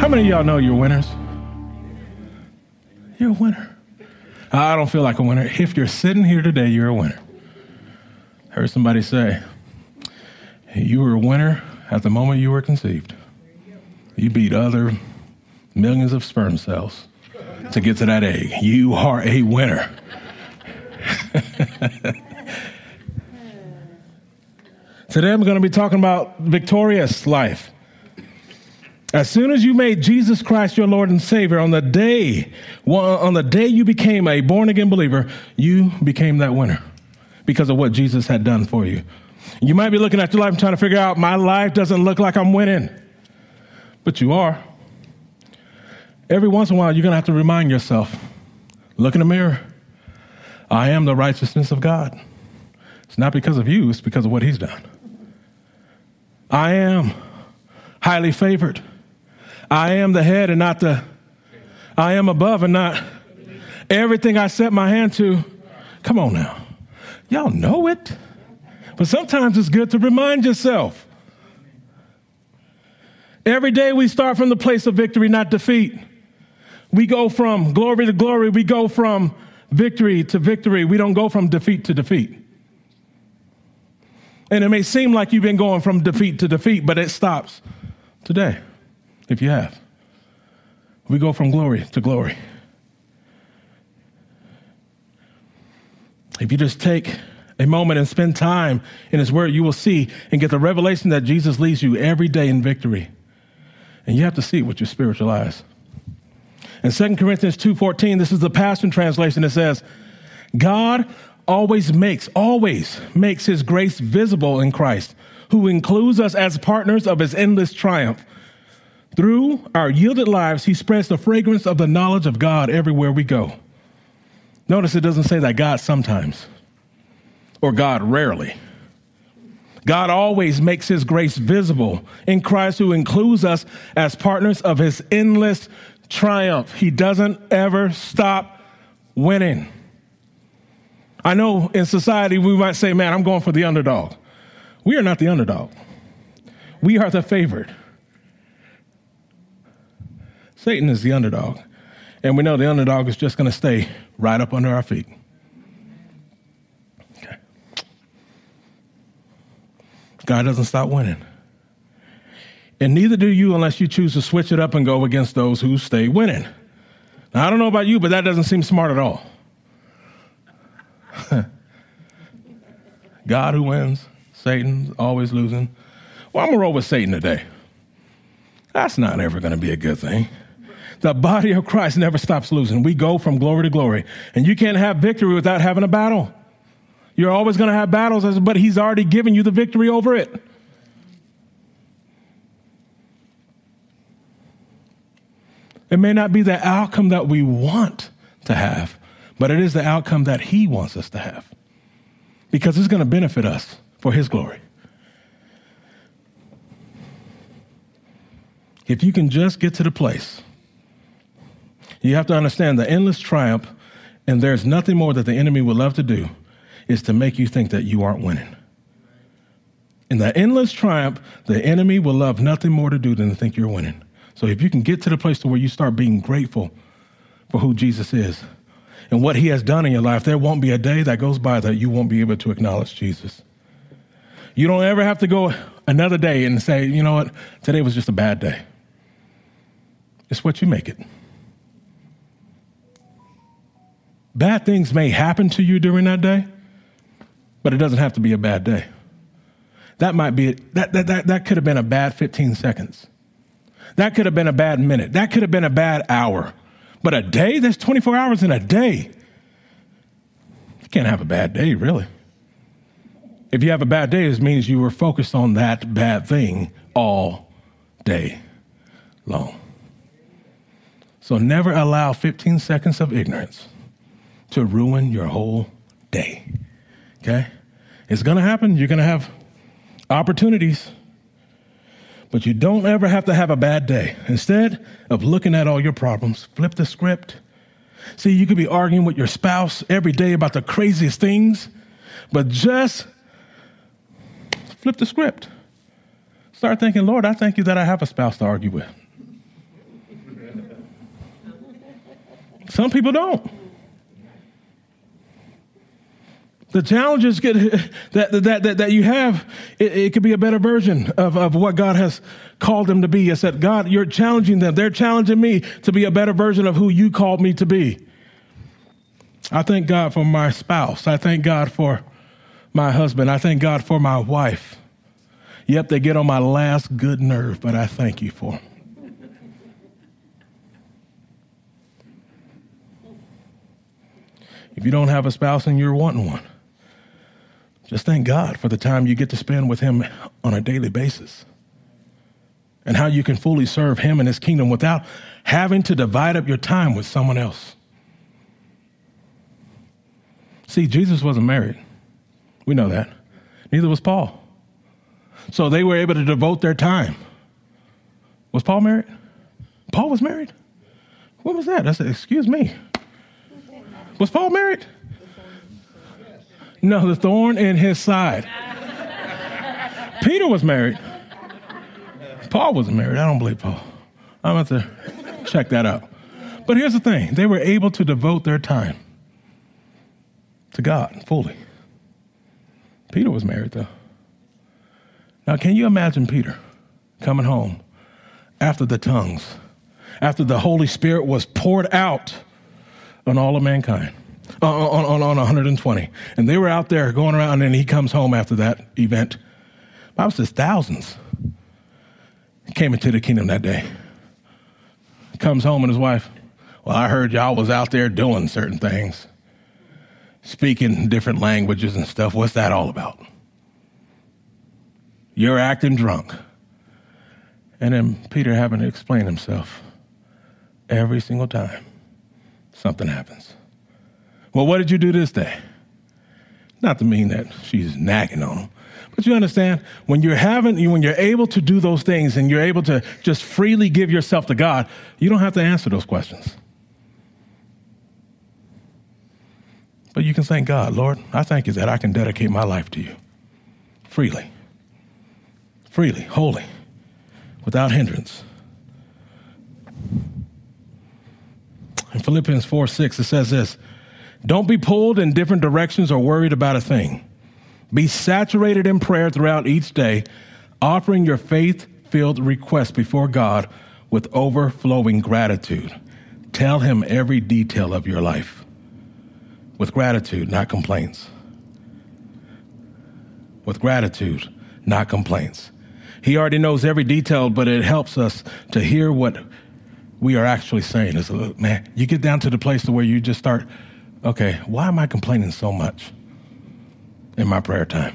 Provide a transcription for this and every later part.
How many of y'all know you're winners? You're a winner. I don't feel like a winner. If you're sitting here today, you're a winner. I heard somebody say, you were a winner at the moment you were conceived. You beat other millions of sperm cells to get to that egg. You are a winner. Today I'm going to be talking about victorious life. As soon as you made Jesus Christ your Lord and Savior, on the day you became a born-again believer, you became that winner because of what Jesus had done for you. You might be looking at your life and trying to figure out, my life doesn't look like I'm winning. But you are. Every once in a while, you're going to have to remind yourself, look in the mirror. I am the righteousness of God. It's not because of you, it's because of what he's done. I am highly favored. I am the head and not I am above and not everything I set my hand to. Come on now. Y'all know it. But sometimes it's good to remind yourself. Every day we start from the place of victory, not defeat. We go from glory to glory. We go from victory to victory. We don't go from defeat to defeat. And it may seem like you've been going from defeat to defeat, but it stops today, if you have. We go from glory to glory. If you just take a moment and spend time in his word, you will see and get the revelation that Jesus leads you every day in victory. And you have to see it with your spiritual eyes. In 2 Corinthians 2:14, this is the Passion Translation. It says, God always makes his grace visible in Christ, who includes us as partners of his endless triumph. Through our yielded lives, he spreads the fragrance of the knowledge of God everywhere we go. Notice it doesn't say that God sometimes or God rarely. God always makes his grace visible in Christ, who includes us as partners of his endless triumph. He doesn't ever stop winning. I know in society we might say, man, I'm going for the underdog. We are not the underdog. We are the favored. Satan is the underdog. And we know the underdog is just going to stay right up under our feet. Okay. God doesn't stop winning. And neither do you unless you choose to switch it up and go against those who stay winning. Now, I don't know about you, but that doesn't seem smart at all. God who wins, Satan's always losing. Well, I'm going to roll with Satan today. That's not ever going to be a good thing. The body of Christ never stops losing. We go from glory to glory. And you can't have victory without having a battle. You're always going to have battles, but he's already given you the victory over it. It may not be the outcome that we want to have, but it is the outcome that he wants us to have, because it's going to benefit us for his glory. If you can just get to the place, you have to understand the endless triumph, and there's nothing more that the enemy would love to do is to make you think that you aren't winning. In the endless triumph, the enemy will love nothing more to do than to think you're winning. So if you can get to the place to where you start being grateful for who Jesus is and what he has done in your life, there won't be a day that goes by that you won't be able to acknowledge Jesus. You don't ever have to go another day and say, you know what, today was just a bad day. It's what you make it. Bad things may happen to you during that day, but it doesn't have to be a bad day. That might be that could have been a bad 15 seconds. That could have been a bad minute. That could have been a bad hour. But a day, there's 24 hours in a day. You can't have a bad day, really. If you have a bad day, it means you were focused on that bad thing all day long. So never allow 15 seconds of ignorance to ruin your whole day. Okay? It's going to happen. You're going to have opportunities. But you don't ever have to have a bad day. Instead of looking at all your problems, flip the script. See, you could be arguing with your spouse every day about the craziest things, but just flip the script. Start thinking, Lord, I thank you that I have a spouse to argue with. Some people don't. The challenges that you have, it could be a better version of what God has called them to be. It's that, God, you're challenging them. They're challenging me to be a better version of who you called me to be. I thank God for my spouse. I thank God for my husband. I thank God for my wife. Yep, they get on my last good nerve, but I thank you for them. If you don't have a spouse and you're wanting one, just thank God for the time you get to spend with him on a daily basis and how you can fully serve him and his kingdom without having to divide up your time with someone else. See, Jesus wasn't married. We know that. Neither was Paul. So they were able to devote their time. Was Paul married? Paul was married? What was that? I said, excuse me. Was Paul married? No, the thorn in his side. Peter was married. Paul wasn't married. I don't believe Paul. I'm going to have to check that out. But here's the thing. They were able to devote their time to God fully. Peter was married, though. Now, can you imagine Peter coming home after the tongues, after the Holy Spirit was poured out on all of mankind? On 120. And they were out there going around, and he comes home after that event. The Bible says thousands came into the kingdom that day. Comes home and his wife, well, I heard y'all was out there doing certain things, speaking different languages and stuff. What's that all about? You're acting drunk. And then Peter having to explain himself every single time something happens. Well, what did you do this day? Not to mean that she's nagging on him, but you understand when you're able to do those things and you're able to just freely give yourself to God, you don't have to answer those questions. But you can thank God, Lord, I thank you that I can dedicate my life to you freely, wholly, without hindrance. In Philippians 4:6, it says this, don't be pulled in different directions or worried about a thing. Be saturated in prayer throughout each day, offering your faith-filled requests before God with overflowing gratitude. Tell him every detail of your life with gratitude, not complaints. With gratitude, not complaints. He already knows every detail, but it helps us to hear what we are actually saying. It's, man, you get down to the place to where you just start, okay, why am I complaining so much in my prayer time?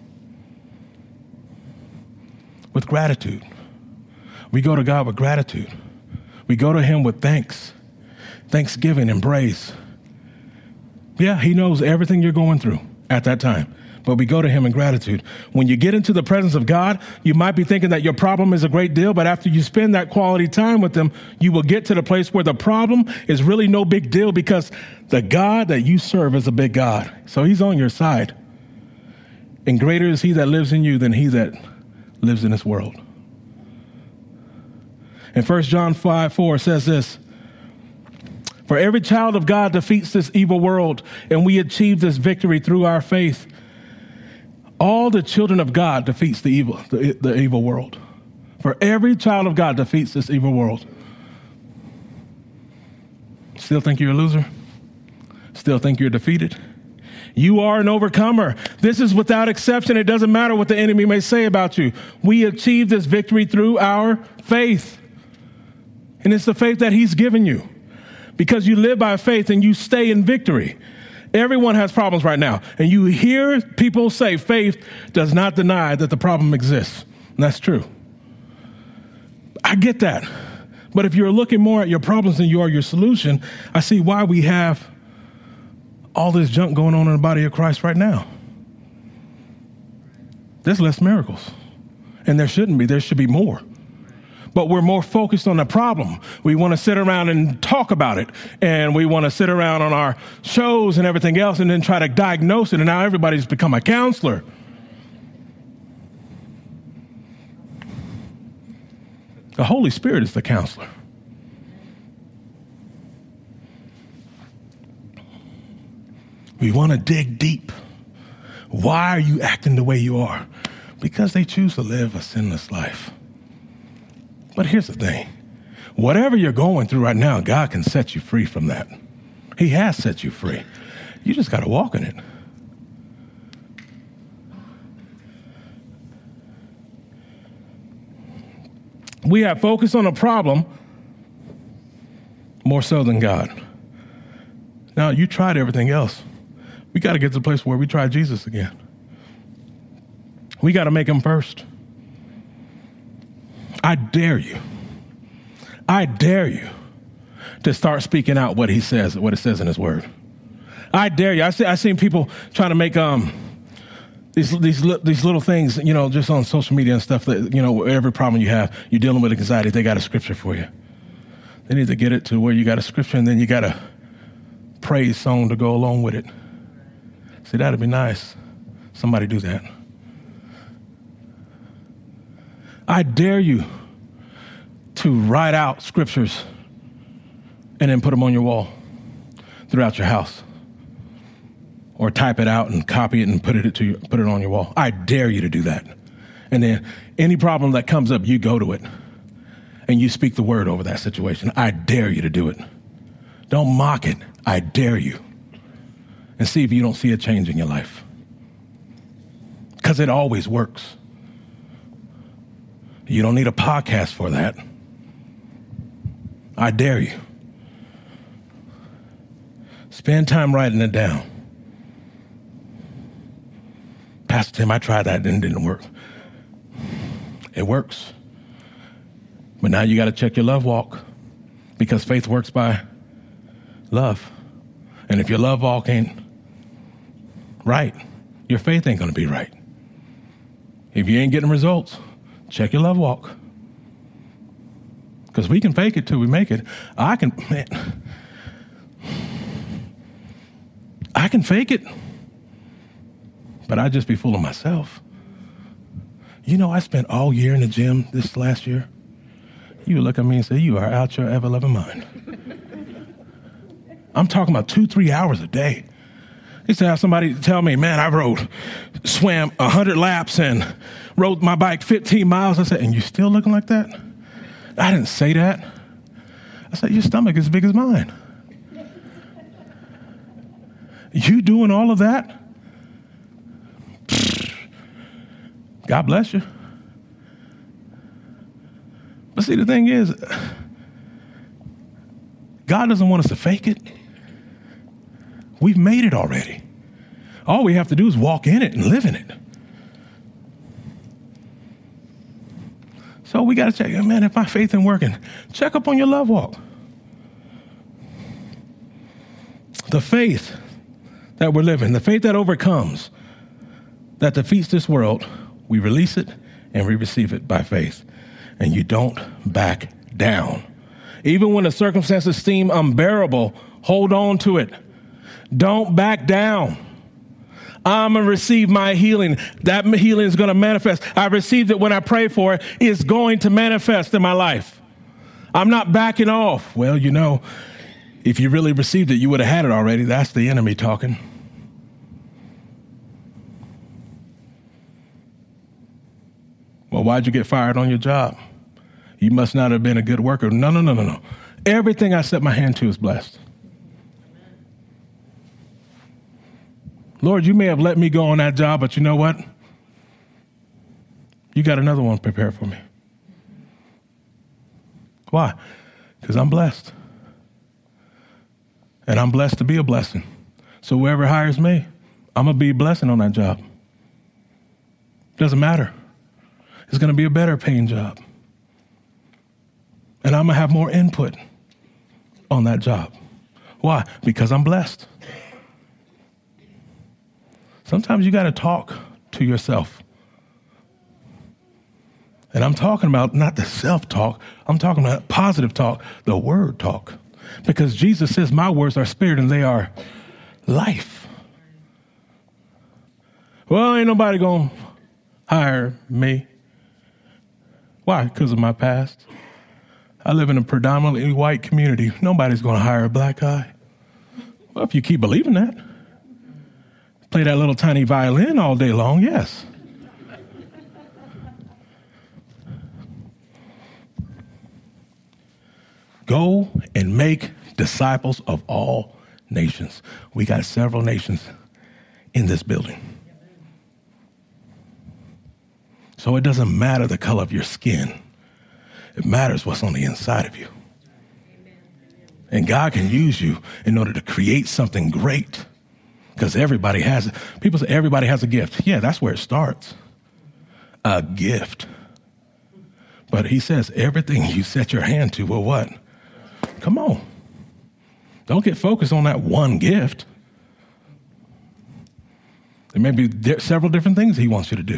With gratitude. We go to God with gratitude. We go to him with thanksgiving and praise. Yeah, he knows everything you're going through at that time, but we go to him in gratitude. When you get into the presence of God, you might be thinking that your problem is a great deal, but after you spend that quality time with him, you will get to the place where the problem is really no big deal because the God that you serve is a big God. So he's on your side. And greater is he that lives in you than he that lives in this world. And 1 John 5:4 says this, for every child of God defeats this evil world, and we achieve this victory through our faith. All the children of God defeats the evil world. For every child of God defeats this evil world. Still think you're a loser? Still think you're defeated? You are an overcomer. This is without exception. It doesn't matter what the enemy may say about you. We achieve this victory through our faith. And it's the faith that he's given you. Because you live by faith and you stay in victory. Everyone has problems right now. And you hear people say faith does not deny that the problem exists. And that's true. I get that. But if you're looking more at your problems than you are your solution, I see why we have all this junk going on in the body of Christ right now. There's less miracles. And there shouldn't be. There should be more. But we're more focused on the problem. We want to sit around and talk about it. And we want to sit around on our shows and everything else and then try to diagnose it. And now everybody's become a counselor. The Holy Spirit is the counselor. We want to dig deep. Why are you acting the way you are? Because they choose to live a sinless life. But here's the thing. Whatever you're going through right now, God can set you free from that. He has set you free. You just got to walk in it. We have focused on a problem more so than God. Now, you tried everything else. We got to get to the place where we try Jesus again. We got to make him first. I dare you to start speaking out what he says, what it says in his word. I dare you. I've seen people trying to make these little things, just on social media and stuff that, every problem you have, you're dealing with anxiety, they got a scripture for you. They need to get it to where you got a scripture and then you got a praise song to go along with it. See, that'd be nice. Somebody do that. I dare you to write out scriptures and then put them on your wall throughout your house. Or type it out and copy it and put it on your wall. I dare you to do that. And then any problem that comes up, you go to it and you speak the word over that situation. I dare you to do it. Don't mock it. I dare you. And see if you don't see a change in your life. Because it always works. You don't need a podcast for that. I dare you. Spend time writing it down. Pastor Tim, I tried that and it didn't work. It works. But now you got to check your love walk, because faith works by love. And if your love walk ain't right, your faith ain't going to be right. If you ain't getting results, check your love walk. Because we can fake it till we make it. I can fake it, but I just be fooling myself. I spent all year in the gym this last year. You would look at me and say, you are out your ever-loving mind. I'm talking about 2-3 hours a day. I used to have somebody tell me, man, I swam 100 laps and rode my bike 15 miles. I said, and you still looking like that? I didn't say that. I said, your stomach is as big as mine. You doing all of that? God bless you. But see, the thing is, God doesn't want us to fake it. We've made it already. All we have to do is walk in it and live in it. So we got to check, man, if my faith ain't working, check up on your love walk. The faith that we're living, the faith that overcomes, that defeats this world, we release it and we receive it by faith. And you don't back down. Even when the circumstances seem unbearable, hold on to it. Don't back down. I'm going to receive my healing. That healing is going to manifest. I received it when I pray for it. It's going to manifest in my life. I'm not backing off. Well, if you really received it, you would have had it already. That's the enemy talking. Well, why'd you get fired on your job? You must not have been a good worker. No. Everything I set my hand to is blessed. Lord, you may have let me go on that job, but you know what? You got another one prepared for me. Why? Because I'm blessed. And I'm blessed to be a blessing. So whoever hires me, I'm going to be a blessing on that job. Doesn't matter. It's going to be a better paying job. And I'm going to have more input on that job. Why? Because I'm blessed. Sometimes you got to talk to yourself. And I'm talking about not the self-talk. I'm talking about positive talk, the word talk. Because Jesus says, my words are spirit and they are life. Well, ain't nobody going to hire me. Why? Because of my past. I live in a predominantly white community. Nobody's going to hire a black guy. Well, if you keep believing that. play that little tiny violin all day long, yes. Go and make disciples of all nations. We got several nations in this building. So it doesn't matter the color of your skin. It matters what's on the inside of you. And God can use you in order to create something great. Because everybody has it. People say everybody has a gift. Yeah, that's where it starts. A gift. But he says everything you set your hand to will what? Come on. Don't get focused on that one gift. There may be several different things he wants you to do.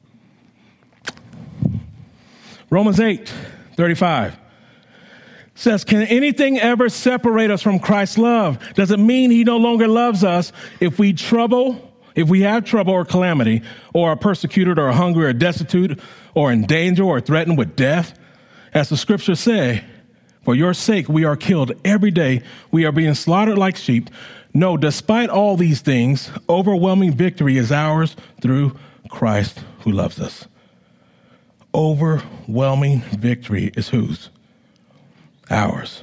Romans 8:35 says, can anything ever separate us from Christ's love? Does it mean he no longer loves us if we have trouble or calamity, or are persecuted or hungry or destitute or in danger or threatened with death? As the scriptures say, for your sake we are killed every day. We are being slaughtered like sheep. No, despite all these things, overwhelming victory is ours through Christ who loves us. Overwhelming victory is whose? Ours.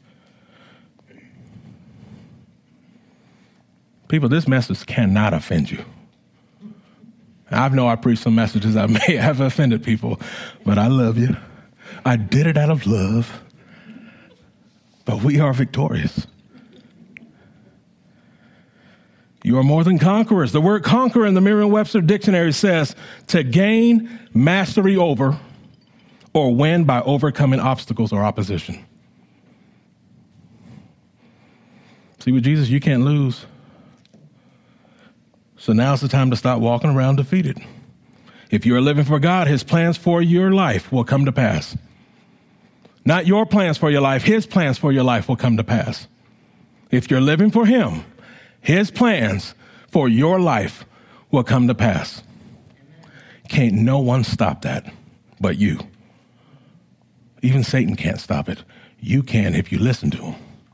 People, this message cannot offend you. I know I preached some messages that may have offended people, but I love you. I did it out of love. But we are victorious. You are more than conquerors. The word conqueror in the Merriam-Webster dictionary says to gain mastery over or win by overcoming obstacles or opposition. See, with Jesus, you can't lose. So now's the time to stop walking around defeated. If you're living for God, his plans for your life will come to pass. Not your plans for your life, his plans for your life will come to pass. If you're living for him, his plans for your life will come to pass. Can't no one stop that but you. Even Satan can't stop it. You can if you listen to him.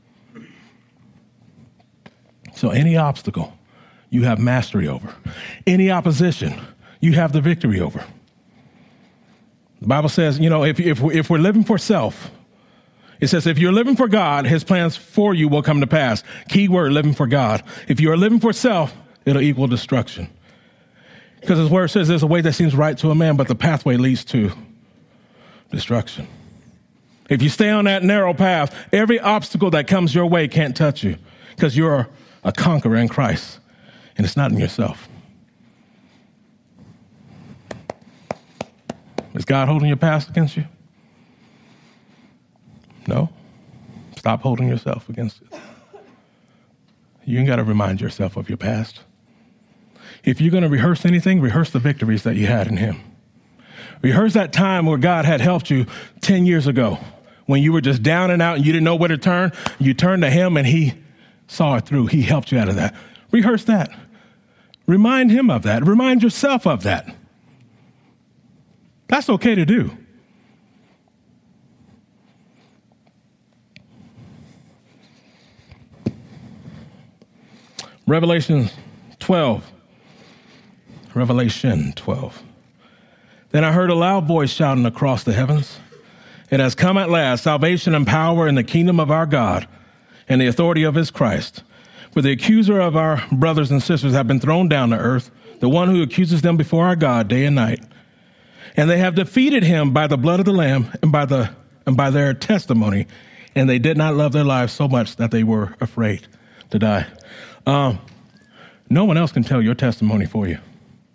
So any obstacle, you have mastery over. Any opposition, you have the victory over. The Bible says, if we're living for self, it says, if you're living for God, his plans for you will come to pass. Key word, living for God. If you are living for self, it'll equal destruction. Because his word says there's a way that seems right to a man, but the pathway leads to destruction. If you stay on that narrow path, every obstacle that comes your way can't touch you because you're a conqueror in Christ, and it's not in yourself. Is God holding your past against you? No. Stop holding yourself against it. You ain't got to remind yourself of your past. If you're going to rehearse anything, rehearse the victories that you had in him. Rehearse that time where God had helped you 10 years ago when you were just down and out and you didn't know where to turn. You turned to him and he saw it through. He helped you out of that. Rehearse that. Remind him of that. Remind yourself of that. That's okay to do. Revelation 12. Then I heard a loud voice shouting across the heavens, it has come at last, salvation and power in the kingdom of our God and the authority of his Christ. For the accuser of our brothers and sisters have been thrown down to earth, the one who accuses them before our God day and night. And they have defeated him by the blood of the Lamb and by their testimony. And they did not love their lives so much that they were afraid to die. No one else can tell your testimony for you.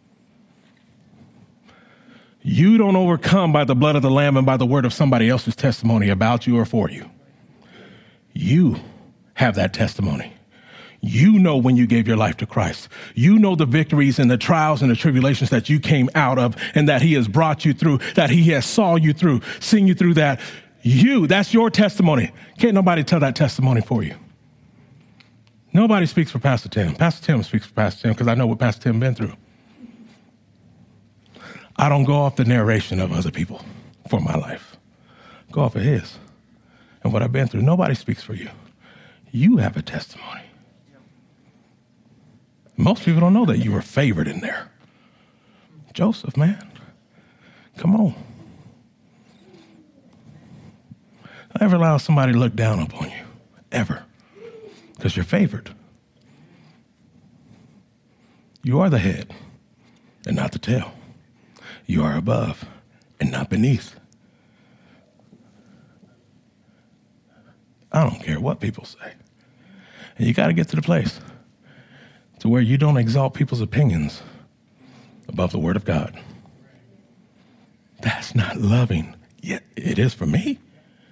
You don't overcome by the blood of the Lamb and by the word of somebody else's testimony about you or for you. You have that testimony. You know when you gave your life to Christ. You know the victories and the trials and the tribulations that you came out of and that he has brought you through, that he has saw you through, seen you through that. That's your testimony. Can't nobody tell that testimony for you. Nobody speaks for Pastor Tim. Pastor Tim speaks for Pastor Tim because I know what Pastor Tim been through. I don't go off the narration of other people for my life. Go off of his and what I've been through. Nobody speaks for you. You have a testimony. Most people don't know that you were favored in there. Joseph, man, come on. Don't ever allow somebody to look down upon you, ever, because you're favored. You are the head and not the tail. You are above and not beneath. I don't care what people say. And you got to get to the place to where you don't exalt people's opinions above the word of God. That's not loving. Yet it is for me.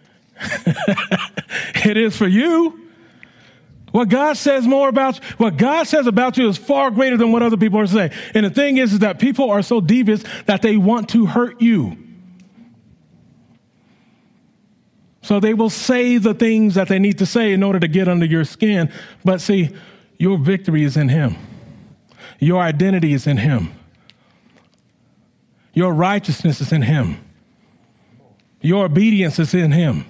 It is for you. What God says about you is far greater than what other people are saying. And the thing is that people are so devious that they want to hurt you. So they will say the things that they need to say in order to get under your skin. But see, your victory is in him. Your identity is in him. Your righteousness is in him. Your obedience is in him.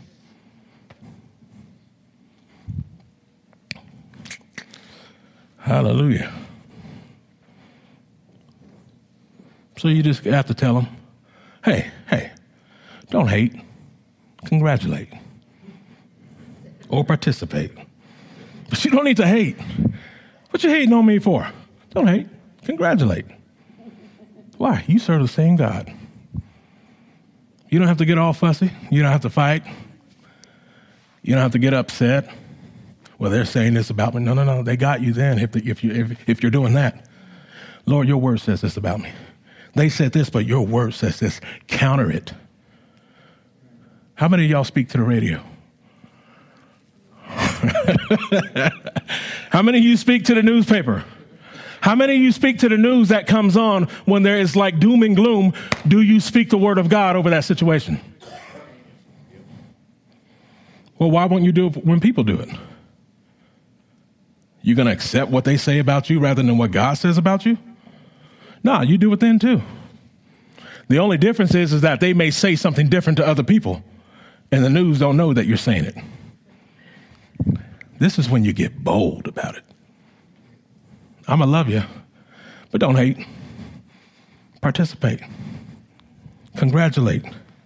Hallelujah. So you just have to tell them, hey, don't hate. Congratulate. Or participate. But you don't need to hate. What you hating on me for? Don't hate. Congratulate. Why? You serve the same God. You don't have to get all fussy. You don't have to fight. You don't have to get upset. Well, they're saying this about me. No. They got you then if you're doing that. Lord, your word says this about me. They said this, but your word says this. Counter it. How many of y'all speak to the radio? How many of you speak to the newspaper? How many of you speak to the news that comes on when there is like doom and gloom? Do you speak the word of God over that situation? Well, why won't you do it when people do it? You're going to accept what they say about you rather than what God says about you? No, you do it then too. The only difference is that they may say something different to other people, and the news don't know that you're saying it. This is when you get bold about it. I'm going to love you, but don't hate. Participate. Congratulate.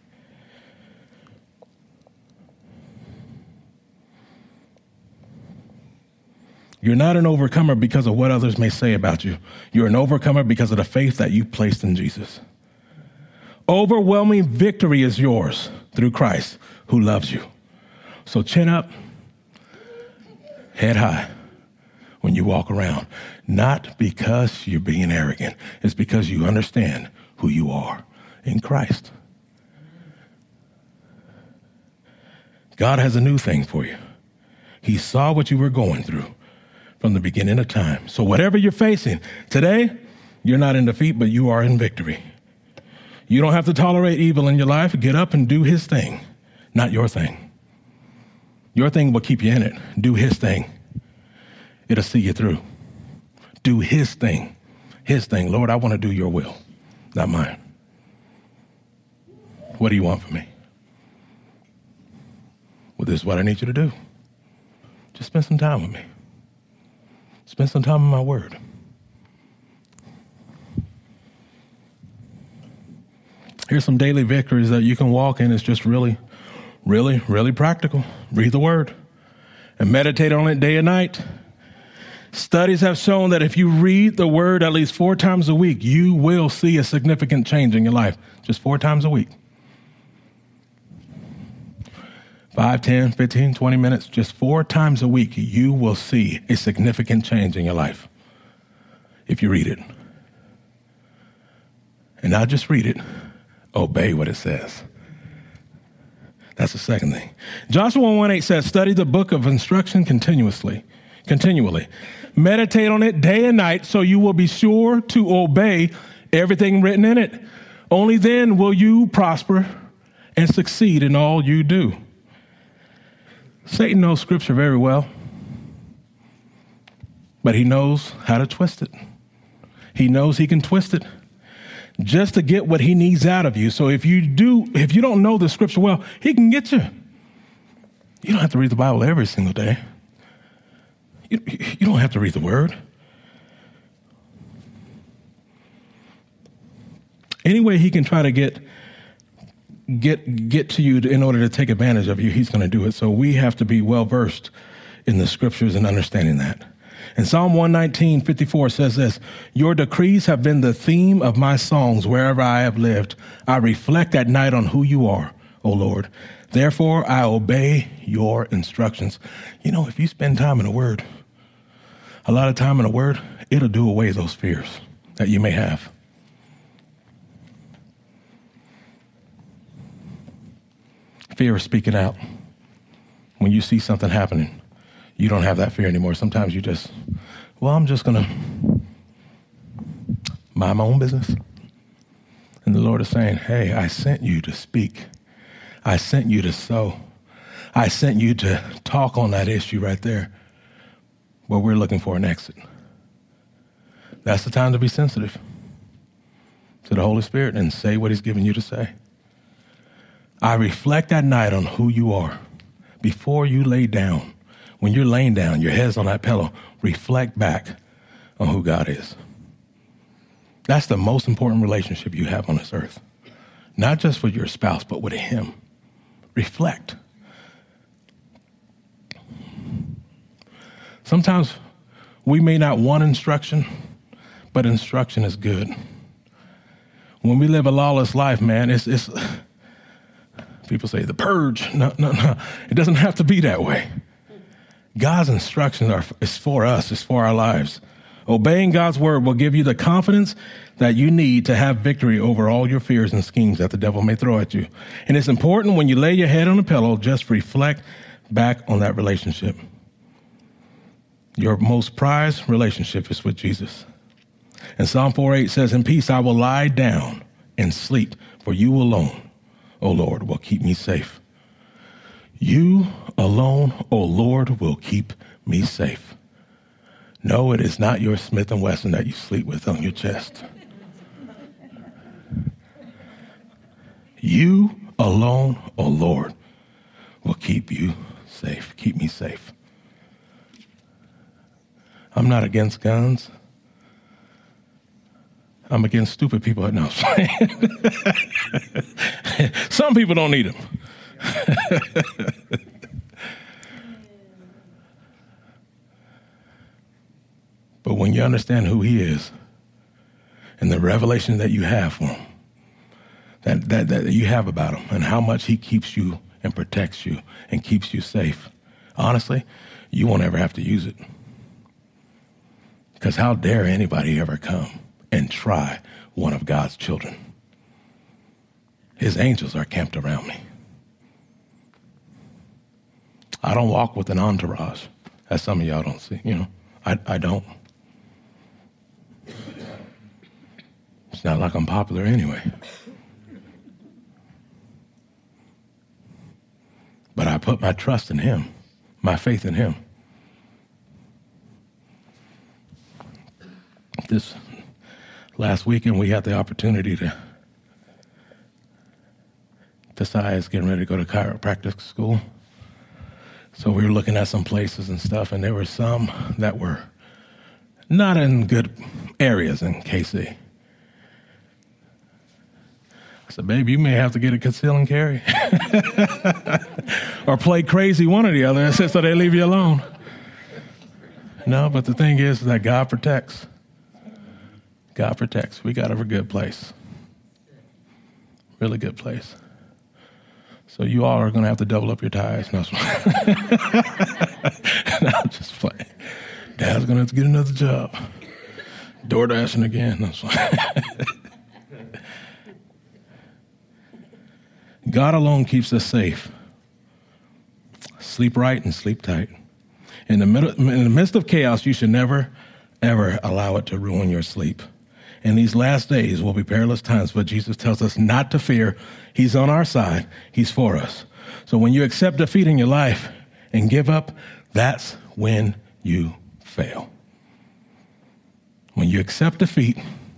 You're not an overcomer because of what others may say about you. You're an overcomer because of the faith that you placed in Jesus. Overwhelming victory is yours through Christ who loves you. So chin up, head high when you walk around. Not because you're being arrogant. It's because you understand who you are in Christ. God has a new thing for you. He saw what you were going through from the beginning of time. So whatever you're facing today, you're not in defeat, but you are in victory. You don't have to tolerate evil in your life. Get up and do his thing, not your thing. Your thing will keep you in it. Do his thing. It'll see you through. Do his thing. His thing. Lord, I want to do your will, not mine. What do you want from me? Well, this is what I need you to do. Just spend some time with me. Spend some time in my word. Here's some daily victories that you can walk in. It's just really, really, really practical. Read the word and meditate on it day and night. Studies have shown that if you read the word at least 4 times a week, you will see a significant change in your life. Just 4 times a week. 5, 10, 15, 20 minutes, just 4 times a week, you will see a significant change in your life if you read it. And not just read it, obey what it says. That's the second thing. Joshua 1:8 says, study the book of instruction continually. Meditate on it day and night so you will be sure to obey everything written in it. Only then will you prosper and succeed in all you do. Satan knows Scripture very well, but he knows how to twist it. He knows he can twist it just to get what he needs out of you. So if you don't know the Scripture well, he can get you. You don't have to read the Bible every single day. You don't have to read the Word. Any way he can try to get to you in order to take advantage of you, he's going to do it. So we have to be well versed in the scriptures and understanding that. And Psalm 119:54 says this: your decrees have been the theme of my songs wherever I have lived. I reflect at night on who you are, O Lord. Therefore, I obey your instructions. You know, if you spend time in the Word, a lot of time in the Word, it'll do away those fears that you may have. Fear of speaking out. When you see something happening, you don't have that fear anymore. Sometimes you just, I'm just going to mind my own business. And the Lord is saying, hey, I sent you to speak. I sent you to sow. I sent you to talk on that issue right there where we're looking for an exit. That's the time to be sensitive to the Holy Spirit and say what he's given you to say. I reflect at night on who you are. Before you lay down, when you're laying down, your head's on that pillow, reflect back on who God is. That's the most important relationship you have on this earth. Not just with your spouse, but with him. Reflect. Sometimes we may not want instruction, but instruction is good. When we live a lawless life, man, it's people say the purge. No. It doesn't have to be that way. God's instructions is for us. It's for our lives. Obeying God's word will give you the confidence that you need to have victory over all your fears and schemes that the devil may throw at you. And it's important when you lay your head on a pillow, just reflect back on that relationship. Your most prized relationship is with Jesus. And Psalm 4:8 says, in peace I will lie down and sleep, for you alone, O Lord, will keep me safe. You alone, O Lord, will keep me safe. No, it is not your Smith & Wesson that you sleep with on your chest. You alone, O Lord, will keep you safe. Keep me safe. I'm not against guns. I'm against stupid people. No, some people don't need them. But when you understand who he is and the revelation that you have for him, that you have about him and how much he keeps you and protects you and keeps you safe, honestly, you won't ever have to use it. Because how dare anybody ever come and try one of God's children? His angels are camped around me. I don't walk with an entourage, as some of y'all don't see. I don't. It's not like I'm popular anyway. But I put my trust in him, my faith in him. This last weekend, we had the opportunity to decide is getting ready to go to chiropractic school. So we were looking at some places and stuff, and there were some that were not in good areas in KC. I said, babe, you may have to get a conceal and carry. Or play crazy, one or the other, so they leave you alone. No, but the thing is that God protects. God protects. We got a good place. Really good place. So you all are going to have to double up your ties. No, I'm just playing. Dad's going to have to get another job. Door dashing again. No, God alone keeps us safe. Sleep right and sleep tight. In the midst of chaos, you should never, ever allow it to ruin your sleep. In these last days will be perilous times, but Jesus tells us not to fear. He's on our side. He's for us. So when you accept defeat in your life and give up, that's when you fail. When you accept defeat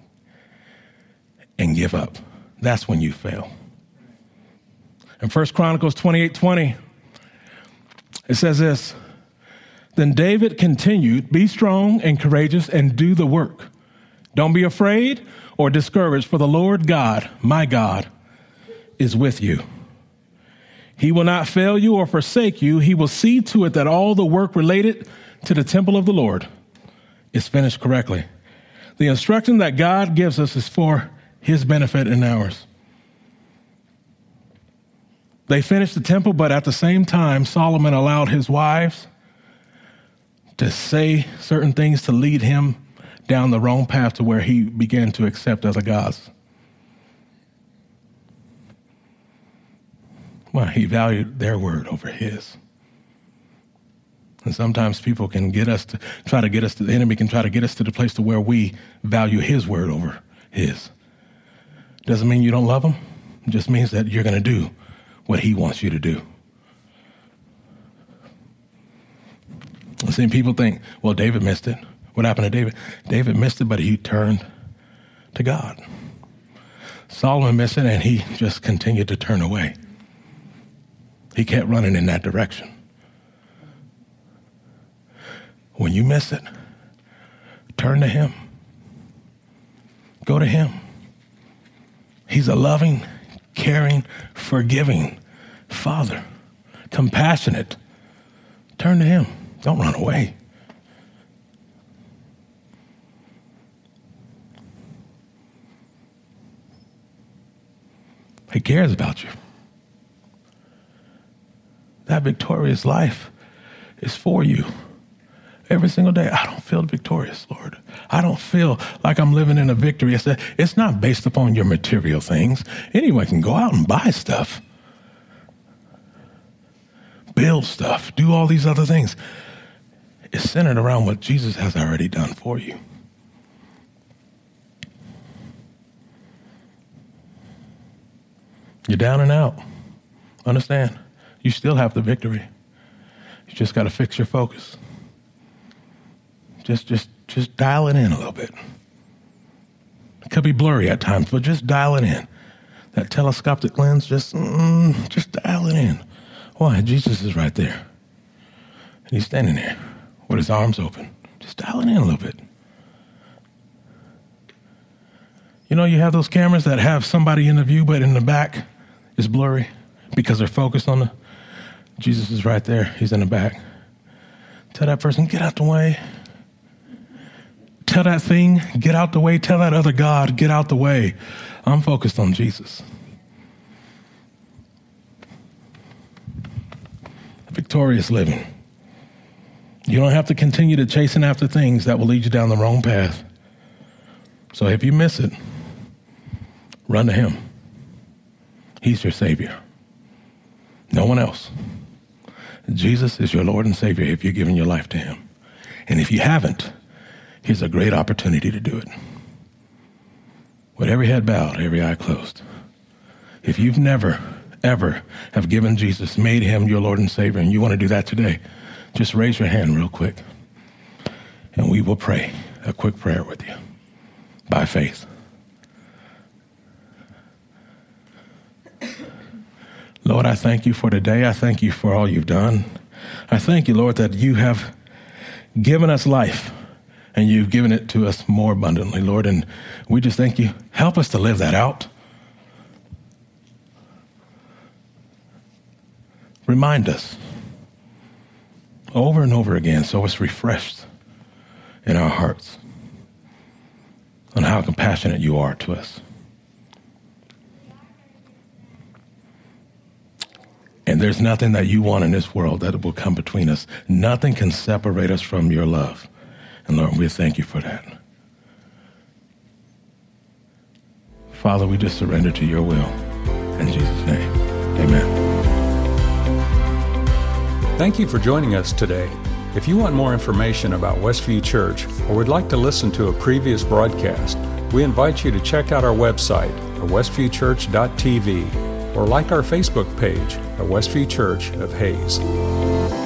and give up, that's when you fail. In 1 Chronicles 28:20, it says this: then David continued, be strong and courageous and do the work. Don't be afraid or discouraged, for the Lord God, my God, is with you. He will not fail you or forsake you. He will see to it that all the work related to the temple of the Lord is finished correctly. The instruction that God gives us is for his benefit and ours. They finished the temple, but at the same time, Solomon allowed his wives to say certain things to lead him down the wrong path to where he began to accept other gods. Well, he valued their word over his. And sometimes people can get us to the enemy can try to get us to the place to where we value his word over his. Doesn't mean you don't love him. It just means that you're going to do what he wants you to do. I've seen people think, well, David missed it. What happened to David? David missed it, but he turned to God. Solomon missed it, and he just continued to turn away. He kept running in that direction. When you miss it, turn to him. Go to him. He's a loving, caring, forgiving Father, compassionate. Turn to him. Don't run away. He cares about you. That victorious life is for you. Every single day, I don't feel victorious, Lord. I don't feel like I'm living in a victory. It's not based upon your material things. Anyone can go out and buy stuff, build stuff, do all these other things. It's centered around what Jesus has already done for you. You're down and out. Understand? You still have the victory. You just got to fix your focus. Just dial it in a little bit. It could be blurry at times, but just dial it in. That telescopic lens, just dial it in. Why? Jesus is right there. And he's standing there with his arms open. Just dial it in a little bit. You know, you have those cameras that have somebody in the view, but in the back is blurry because they're focused on Jesus is right there. He's in the back. Tell that person, get out the way. Tell that thing, get out the way. Tell that other God, get out the way. I'm focused on Jesus. Victorious living. You don't have to continue to chasing after things that will lead you down the wrong path. So if you miss it, run to him. He's your Savior. No one else. Jesus is your Lord and Savior if you're giving your life to him. And if you haven't, here's a great opportunity to do it. With every head bowed, every eye closed. If you've never, ever have given Jesus, made him your Lord and Savior, and you want to do that today, just raise your hand real quick. And we will pray a quick prayer with you by faith. Lord, I thank you for today. I thank you for all you've done. I thank you, Lord, that you have given us life and you've given it to us more abundantly, Lord. And we just thank you. Help us to live that out. Remind us over and over again so it's refreshed in our hearts on how compassionate you are to us. And there's nothing that you want in this world that will come between us. Nothing can separate us from your love. And Lord, we thank you for that. Father, we just surrender to your will. In Jesus' name, amen. Thank you for joining us today. If you want more information about Westview Church or would like to listen to a previous broadcast, we invite you to check out our website at westviewchurch.tv or like our Facebook page at Westview Church of Hayes.